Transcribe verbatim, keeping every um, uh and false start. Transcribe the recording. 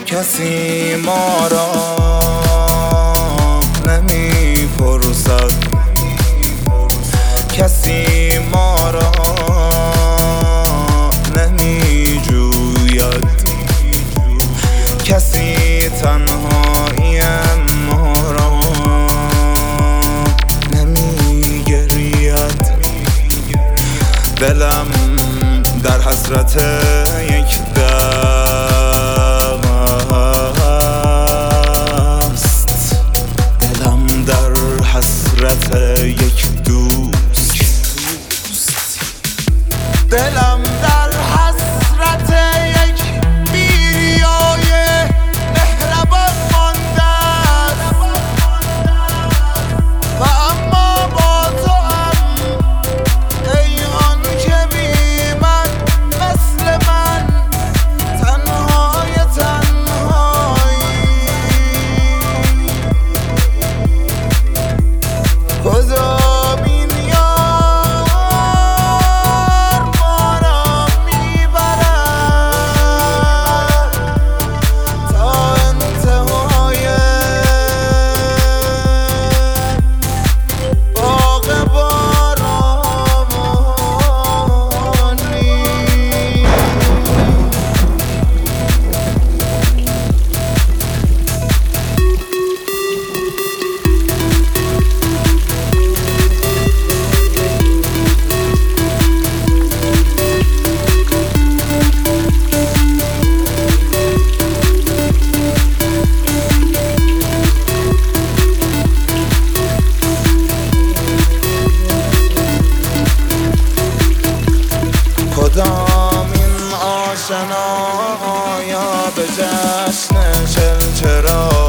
کسی ما را نمی پرسد، کسی ما را نمی جوید، کسی تنهایی ما را نمی گرید. دلم در حسرت یک دم است، دلم در حسرت یک دوست، دلم در حسرت یک بیریای مهربان مانده است. و اما با تو هم ای آن که بی من مثل من تنهای تنهایی، کدام این یار ما را میبرد تا انتهای باغ بارانی. کدام این آشنا یا به جشن چلچرا